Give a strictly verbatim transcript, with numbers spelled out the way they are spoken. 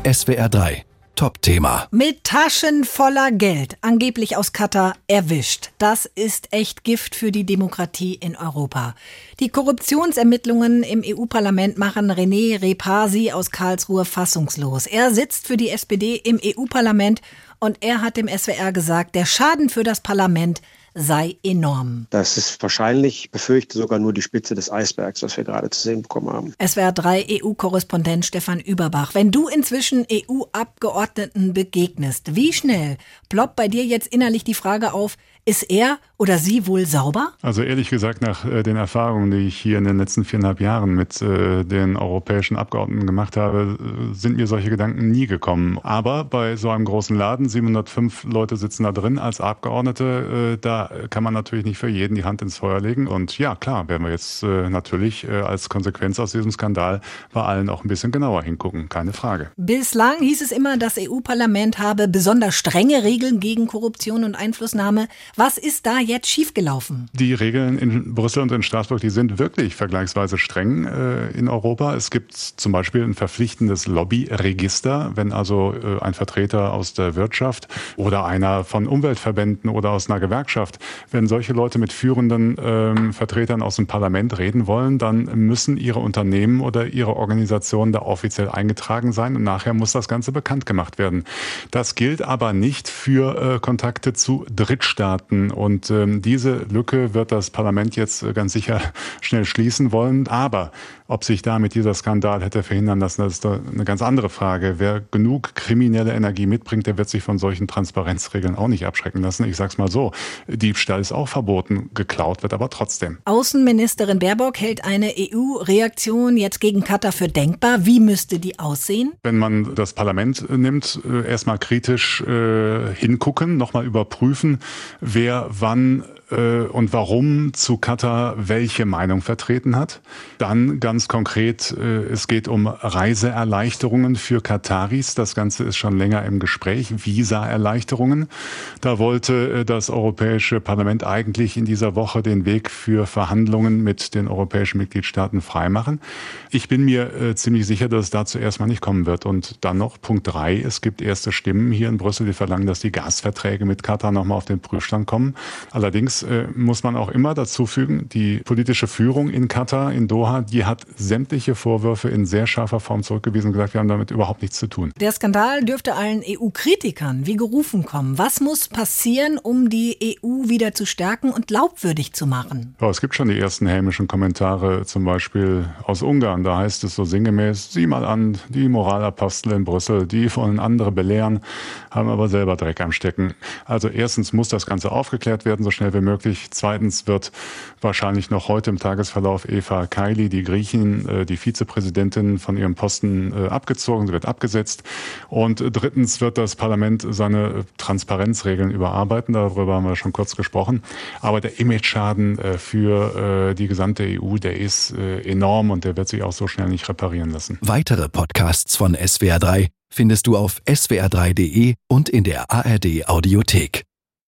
S W R drei Top-Thema. Mit Taschen voller Geld, angeblich aus Katar, erwischt. Das ist echt Gift für die Demokratie in Europa. Die Korruptionsermittlungen im E U-Parlament machen René Repasi aus Karlsruhe fassungslos. Er sitzt für die S P D im E U-Parlament und er hat dem S W R gesagt, der Schaden für das Parlament sei enorm. Das ist wahrscheinlich, befürchte sogar nur die Spitze des Eisbergs, was wir gerade zu sehen bekommen haben. S W R drei E U-Korrespondent Stefan Überbach. Wenn du inzwischen E U-Abgeordneten begegnest, wie schnell ploppt bei dir jetzt innerlich die Frage auf, ist er oder sie wohl sauber? Also ehrlich gesagt, nach äh, den Erfahrungen, die ich hier in den letzten viereinhalb Jahren mit äh, den europäischen Abgeordneten gemacht habe, äh, sind mir solche Gedanken nie gekommen. Aber bei so einem großen Laden, siebenhundertfünf Leute sitzen da drin als Abgeordnete, äh, da kann man natürlich nicht für jeden die Hand ins Feuer legen. Und ja, klar, werden wir jetzt äh, natürlich äh, als Konsequenz aus diesem Skandal bei allen auch ein bisschen genauer hingucken, keine Frage. Bislang hieß es immer, das E U-Parlament habe besonders strenge Regeln gegen Korruption und Einflussnahme. Was ist da jetzt schiefgelaufen? Die Regeln in Brüssel und in Straßburg, die sind wirklich vergleichsweise streng äh, in Europa. Es gibt zum Beispiel ein verpflichtendes Lobbyregister, wenn also äh, ein Vertreter aus der Wirtschaft oder einer von Umweltverbänden oder aus einer Gewerkschaft, wenn solche Leute mit führenden ähm, Vertretern aus dem Parlament reden wollen, dann müssen ihre Unternehmen oder ihre Organisationen da offiziell eingetragen sein und nachher muss das Ganze bekannt gemacht werden. Das gilt aber nicht für äh, Kontakte zu Drittstaaten. Und ähm, diese Lücke wird das Parlament jetzt äh, ganz sicher schnell schließen wollen. Aber ob sich damit dieser Skandal hätte verhindern lassen, das ist doch eine ganz andere Frage. Wer genug kriminelle Energie mitbringt, der wird sich von solchen Transparenzregeln auch nicht abschrecken lassen. Ich sag's mal so, Diebstahl ist auch verboten, geklaut wird aber trotzdem. Außenministerin Baerbock hält eine E U-Reaktion jetzt gegen Katar für denkbar. Wie müsste die aussehen? Wenn man das Parlament nimmt, äh, erstmal kritisch äh, hingucken, nochmal überprüfen, wer wann äh, und warum zu Katar welche Meinung vertreten hat. Dann ganz konkret, äh, es geht um Reiseerleichterungen für Kataris. Das Ganze ist schon länger im Gespräch. Visa-Erleichterungen. Da wollte äh, das Europäische Parlament eigentlich in dieser Woche den Weg für Verhandlungen mit den europäischen Mitgliedstaaten freimachen. Ich bin mir äh, ziemlich sicher, dass es dazu erstmal nicht kommen wird. Und dann noch Punkt drei. Es gibt erste Stimmen hier in Brüssel, die verlangen, dass die Gasverträge mit Katar nochmal auf den Prüfstand kommen. Allerdings äh, muss man auch immer dazu fügen, die politische Führung in Katar, in Doha, die hat sämtliche Vorwürfe in sehr scharfer Form zurückgewiesen und gesagt, wir haben damit überhaupt nichts zu tun. Der Skandal dürfte allen E U-Kritikern wie gerufen kommen. Was muss passieren, um die E U wieder zu stärken und glaubwürdig zu machen? Ja, es gibt schon die ersten hämischen Kommentare, zum Beispiel aus Ungarn. Da heißt es so sinngemäß, sieh mal an, die Moralapostel in Brüssel, die wollen andere belehren, haben aber selber Dreck am Stecken. Also erstens muss das Ganze aufgeklärt werden, so schnell wie möglich. Zweitens wird wahrscheinlich noch heute im Tagesverlauf Eva Kaili, die Griechin, die Vizepräsidentin, von ihrem Posten abgezogen, sie wird abgesetzt. Und drittens wird das Parlament seine Transparenzregeln überarbeiten, darüber haben wir schon kurz gesprochen. Aber der Image-Schaden für die gesamte E U, der ist enorm und der wird sich auch so schnell nicht reparieren lassen. Weitere Podcasts von S W R drei findest du auf S W R drei Punkt de und in der A R D Audiothek.